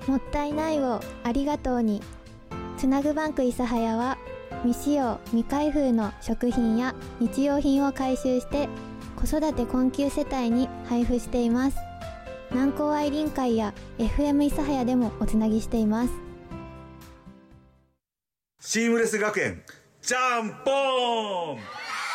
もったいないをありがとうに。つなぐバンク諫早は未使用未開封の食品や日用品を回収して子育て困窮世帯に配布しています。南高愛林会や FM 諫早でもおつなぎしています。 シームレス学園ジャンポーン。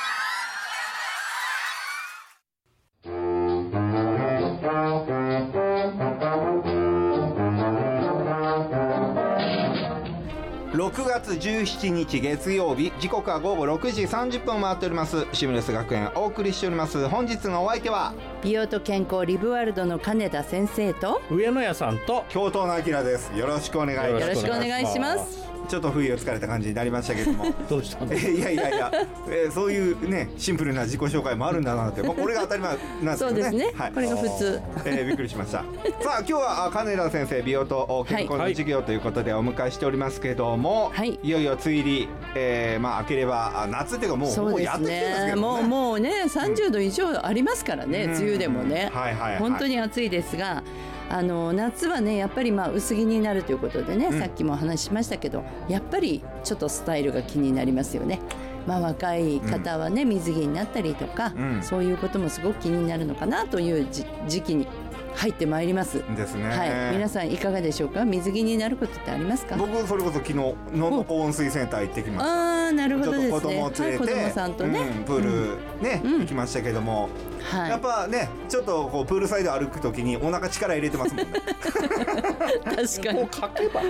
6月17日月曜日、時刻は午後6時30分を回っております。シームレス学園お送りしております。本日のお相手は美容と健康リブワールドの金田先生と上野屋さんと教頭の明です。よろしくお願いいたします。 よろしくお願いします。 ちょっと不意をつかれた感じになりましたけどもどうしたんですか。 いや、そういうねシンプルな自己紹介もあるんだなって、これが当たり前なんですけどね。 そうですね、 はい、 これが普通。 びっくりしました。さあ今日は金田先生美容と健康の授業ということでお迎えしておりますけども、はい、いよいよ梅雨入り、明ければ夏っていうかもうやってきてますけどね。 もうね30度以上ありますからね、梅雨でもね、本当に暑いですが、夏はねやっぱり薄着になるということでね、さっきもお話ししましたけど、やっぱりちょっとスタイルが気になりますよね。若い方はね、水着になったりとか、そういうこともすごく気になるのかなという時期に入ってまいりますですね。 はい、皆さんいかがでしょうか。水着になることってありますか。 僕それこそ昨日の温水センター行ってきました。 ああ、なるほどですね。 ちょっと子供を連れて、 子供さんとね、 プールね、行きましたけども、やっぱねちょっとこうプールサイド歩くときにお腹力入れてますもんね。 確かに。 もう書けば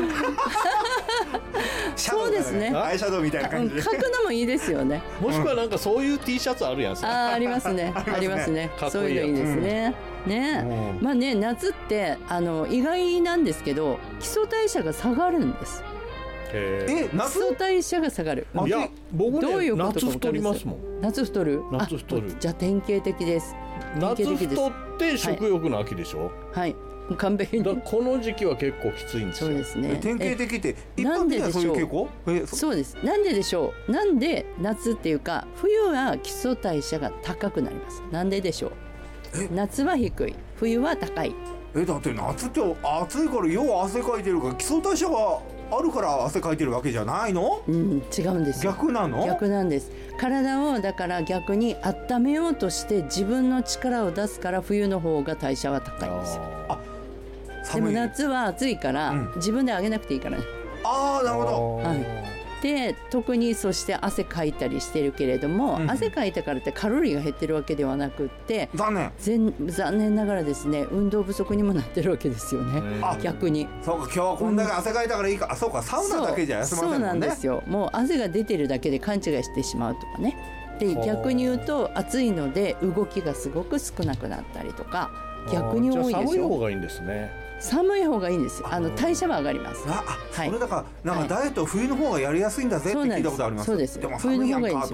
そうですね。 アイシャドウみたいな感じで書くのもいいですよね。 もしくはなんかそういう T シャツあるやん。 ありますね。ありますね。そういうのいいですね。ね、夏って意外なんですけど、基礎代謝が下がるんです。基礎代謝が下がる。 いや僕ね、 どういうことか夏太りますもん。 夏太る。 夏太る。 じゃあ典型的です。 夏太って食欲の秋でしょ。 はい。完璧に。 この時期は結構きついんですよ。 そうですね。 典型的って一般的にはそういう傾向？ そうです。なんででしょう。なんで夏っていうか冬は基礎代謝が高くなります。なんででしょう。夏は低い、冬は高い。 だって夏って暑いからよう汗かいてるから、基礎代謝があるから汗かいてるわけじゃないの？ 違うんですよ。 逆なの？逆なんです。体をだから逆に温めようとして自分の力を出すから、冬の方が代謝は高いんですよ。でも夏は暑いから、自分で上げなくていいからね。 なるほど。 で特にそして汗かいたりしてるけれども、汗かいたからってカロリーが減ってるわけではなくって、残念ながらですね、運動不足にもなってるわけですよね。逆に。 そうか、今日はこんだけ汗かいたからいいか。そうか、サウナだけじゃ休ませんもんね。 そうなんですよ。もう汗が出てるだけで勘違いしてしまうとかね。で逆に言うと暑いので動きがすごく少なくなったりとか、逆に多いでしょ。 寒い方がいいんですね。 寒い方がいいんです。代謝は上がります。 それだからなんかダイエット冬の方がやりやすいんだぜって聞いたことあります。 そうです。 でも寒いやんかと思って。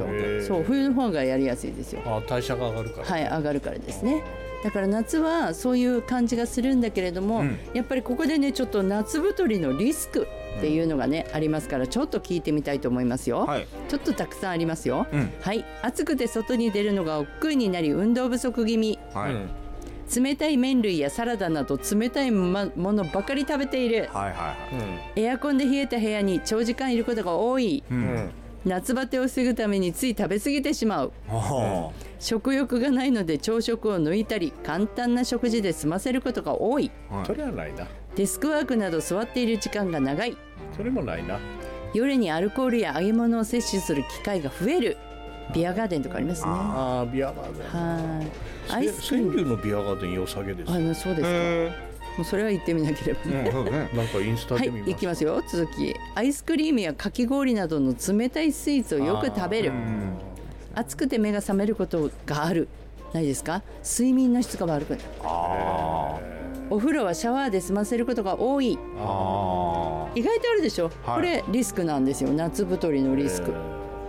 そう、冬の方がやりやすいですよ。 代謝が上がるから。 はい、上がるからですね。だから夏はそういう感じがするんだけれども、やっぱりここでねちょっと夏太りのリスクっていうのがね、ありますから、ちょっと聞いてみたいと思いますよ。ちょっとたくさんありますよ。はい、暑くて外に出るのが億劫になり運動不足気味。冷たい麺類やサラダなど冷たいものばかり食べている。エアコンで冷えた部屋に長時間いることが多い。夏バテを防ぐためについ食べ過ぎてしまう。食欲がないので朝食を抜いたり、簡単な食事で済ませることが多い。 それはないな。 デスクワークなど座っている時間が長い。 それもないな。 夜にアルコールや揚げ物を摂取する機会が増える。ビアガーデンとかありますね。 ビアガーデン。川柳のビアガーデン良さげです。 そうですか。もうそれは言ってみなければね。 なんかインスタで見ます。 いきますよ。続き、アイスクリームやかき氷などの冷たいスイーツをよく食べる。暑くて目が覚めることがある。ないですか。睡眠の質が悪くなる。お風呂はシャワーで済ませることが多い。意外とあるでしょ。これリスクなんですよ。夏太りのリスク。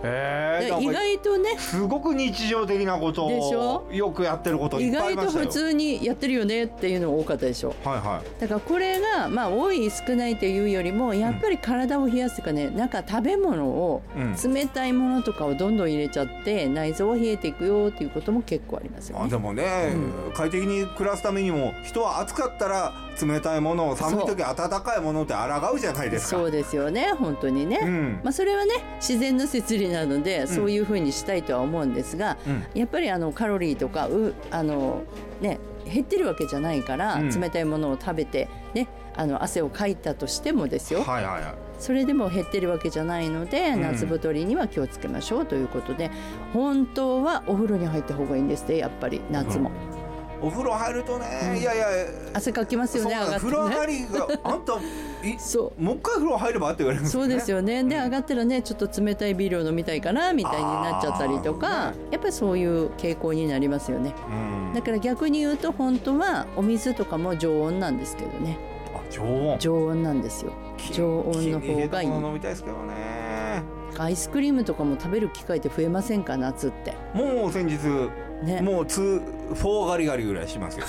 意外とねすごく日常的なことをよくやってることいっぱいありましたよ。 意外と普通にやってるよねっていうのが多かったでしょ。 はいはい。 だからこれが多い少ないというよりもやっぱり体を冷やすとかね、なんか食べ物を冷たいものとかをどんどん入れちゃって内臓は冷えていくよっていうことも結構ありますよね。 でもね、快適に暮らすためにも人は暑かったら冷たいものを、寒い時温かいものって抗うじゃないですか。 そうですよね、本当にね、それはね自然の摂理なので、そういうふうにしたいとは思うんですが、やっぱりカロリーとかね減ってるわけじゃないから、冷たいものを食べてね汗をかいたとしてもですよ、それでも減ってるわけじゃないので、夏太りには気をつけましょうということで、本当はお風呂に入った方がいいんですね、やっぱり夏も。 お風呂入るとね、いやいや汗かきますよね、上がってね。 風呂上がりがあんたもう一回風呂入ればって言われるんですよね。 そうですよね。で上がったらねちょっと冷たいビールを飲みたいかなみたいになっちゃったりとか、やっぱりそういう傾向になりますよね。だから逆に言うと本当はお水とかも常温なんですけどね。常温なんですよ。常温の方がいい。 飲みたいですけどね。 アイスクリームとかも食べる機会って増えませんか、夏って。 もう先日、もう4ガリガリぐらいしますよ。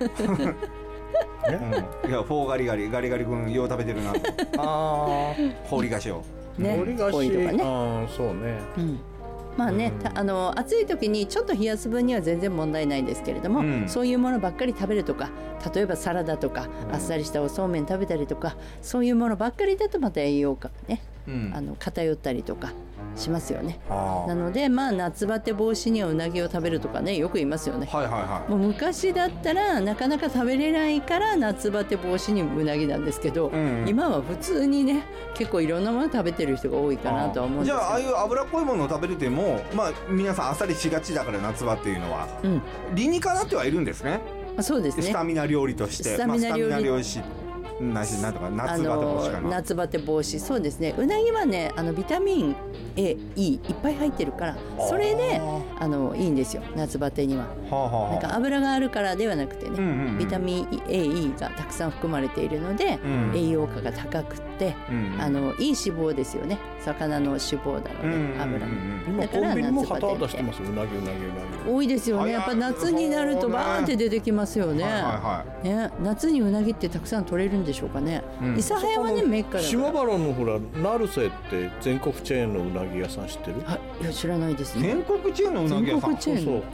いや4ガリガリガリガリ君よう食べてるなと。放り菓子を放り菓子とかね。そうね。 まあね、暑い時にちょっと冷やす分には全然問題ないですけれども、そういうものばっかり食べるとか、例えばサラダとか、あっさりしたおそうめん食べたりとか、そういうものばっかりだとまた栄養価がね、偏ったりとかしますよね。なので夏バテ防止にはうなぎを食べるとかね、よく言いますよね。もう昔だったらなかなか食べれないから夏バテ防止にうなぎなんですけど、今は普通にね結構いろんなもの食べてる人が多いかなとは思うんですけど。 じゃあああいう脂っこいものを食べるても、皆さんあっさりしがちだから夏場っていうのは、理にかなってはいるんですね。 そうですね。 スタミナ料理として、 スタミナ料理なんとか夏バテ防止かな。 夏バテ防止、そうですね。うなぎはねビタミン A、E いっぱい入ってるから、それでいいんですよ、夏バテには。なんか油があるからではなくてね、ビタミン A、E がたくさん含まれているので、栄養価が高くて、いい脂肪ですよね。魚の脂肪なので、油も。だから夏バテって多いですよね。やっぱ夏になるとバーンって出てきますよね。夏にうなぎってたくさん取れるんでしょうかね。諫早はねメッカだから。 島原のほら成瀬って全国チェーンのうなぎ屋さん知ってる？ いや知らないですね。 全国チェーンのうなぎ屋さん。 全国チェーン。 そう。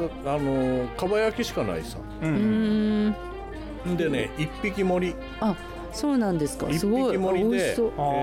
だからかば焼きしかないさ。でね1匹盛り。 そうなんですか。 すごい。1匹盛りで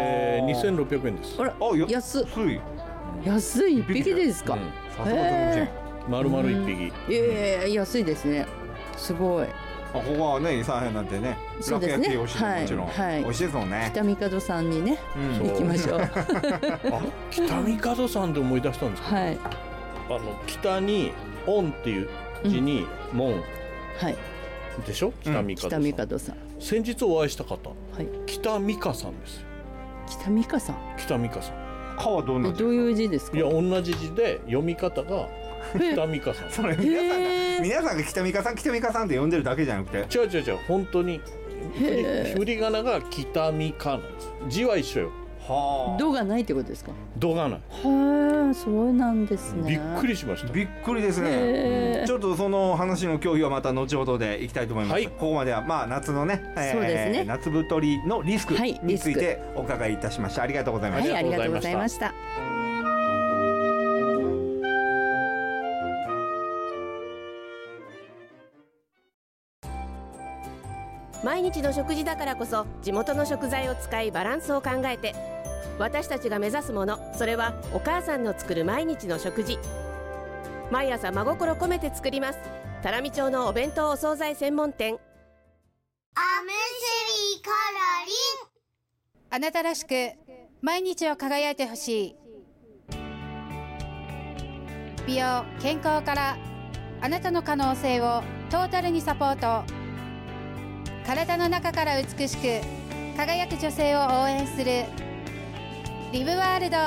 2600円です。 あら安い。安い1匹ですか。 丸々1 匹。安いですね。すごい。 ここはね諫早なんてね、 そうですね。 もちろん美味しいですもんね。 北三門さんにね行きましょう。 北三門さんで思い出したんですけど、北に恩っていう字に門でしょ。北三門さん。先日お会いした方、北美香さんですよ。 北美香さん。 北美香さん。 川どういう字ですか？ いや同じ字で読み方が北美香さん。 それ皆さんが北美香さんって呼んでるだけじゃなくて、 違う本当に振り仮名が北美香なんです。字は一緒よ。 度がないってことですか？ 度がない。 そうなんですね。 びっくりしました。 びっくりですね。ちょっとその話の協議はまた後ほどでいきたいと思います。ここまでは夏のね、夏太りのリスクについてお伺いいたしました。ありがとうございました。 ありがとうございました。 毎日の食事だからこそ地元の食材を使いバランスを考えて、私たちが目指すもの、それはお母さんの作る毎日の食事。毎朝真心込めて作ります。多良見町のお弁当お惣菜専門店。 アムシリカラリン。 あなたらしく毎日を輝いてほしい。美容健康からあなたの可能性をトータルにサポート。体の中から美しく輝く女性を応援するリブワールド。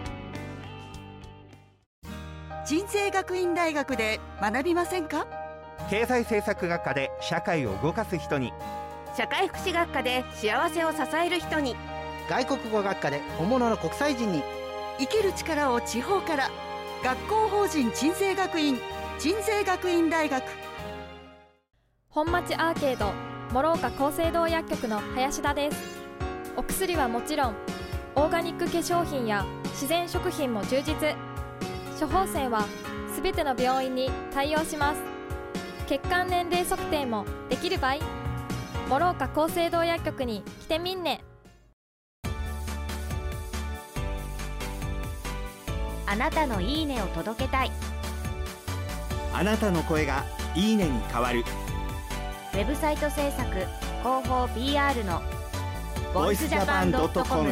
人生学院大学で学びませんか？ 経済政策学科で社会を動かす人に、 社会福祉学科で幸せを支える人に、 外国語学科で本物の国際人に、 生きる力を地方から。学校法人鎮西学院大学。 本町アーケード諸岡厚生堂薬局の林田です。お薬はもちろんオーガニック化粧品や自然食品も充実。処方箋はすべての病院に対応します。血管年齢測定もできる場合、諸岡厚生堂薬局に来てみんね。 あなたのいいねを届けたい。 あなたの声がいいねに変わる。 ウェブサイト制作広報 PR のボイスジャパン.com。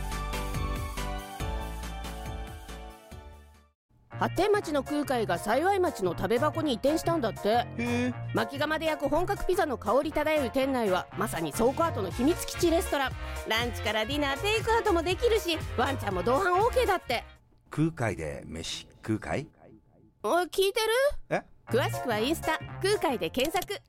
発展町の空海が幸町の食べ箱に移転したんだって。薪窯で焼く本格ピザの香り漂う店内はまさに倉庫跡の秘密基地レストラン。ランチからディナーテイクアウトもできるし、ワンちゃんも同伴 OK だって。 空海で飯空海？ おい、聞いてる？ え？ 詳しくはインスタ空海で検索。